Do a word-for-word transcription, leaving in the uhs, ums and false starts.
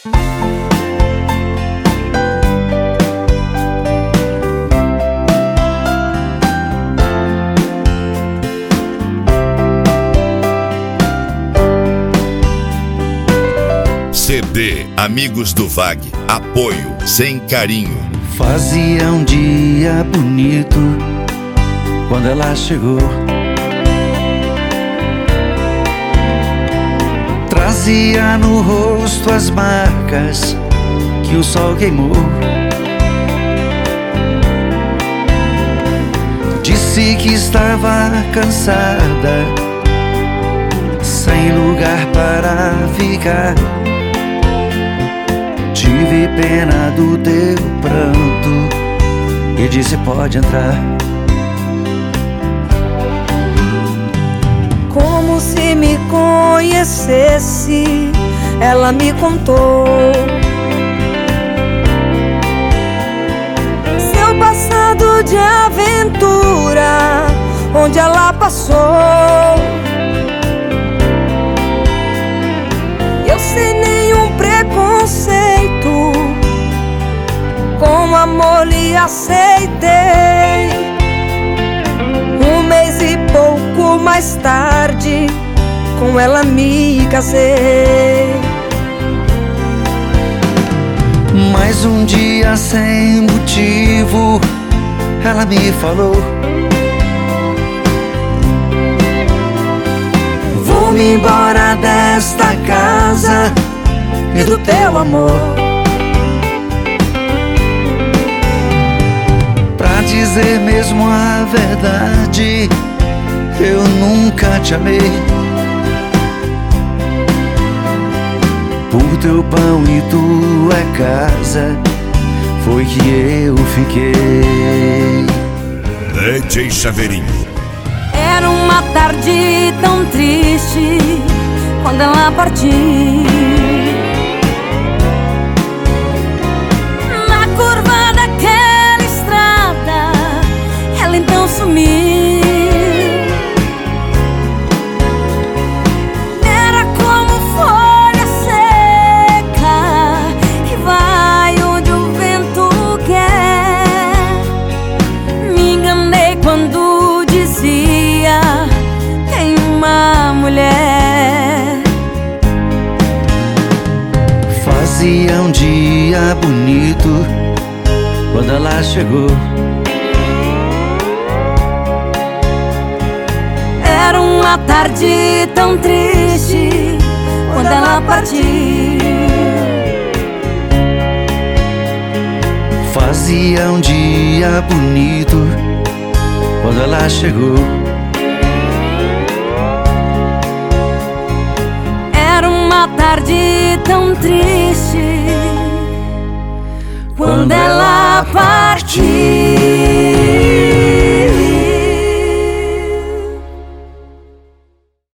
C D Amigos do Vag, apoio sem carinho. Fazia um dia bonito quando ela chegou. Trazia no rosto as marcas que o sol queimou. Disse que estava cansada, sem lugar para ficar. Tive pena do teu pranto e disse: pode entrar. Como se me conhecesse, ela me contou seu passado de aventura, onde ela passou. Eu sem nenhum preconceito, com amor lhe aceitei. Um mês e pouco mais tarde, com ela me casei. Mais um dia sem motivo, ela me falou: vou-me embora desta casa e do teu amor. Pra dizer mesmo a verdade, eu nunca te amei. Por teu pão e tua casa foi que eu fiquei. D J Chaveirinho. Era uma tarde tão triste quando ela partiu. Na curva daquela estrada, ela então sumiu. Era como folha seca que vai onde o vento quer. Me enganei quando dizia: tem uma mulher. Fazia um dia bonito quando ela chegou. Era uma tarde tão triste quando ela partiu. Fazia um dia bonito quando ela chegou. Era uma tarde tão triste quando ela partiu.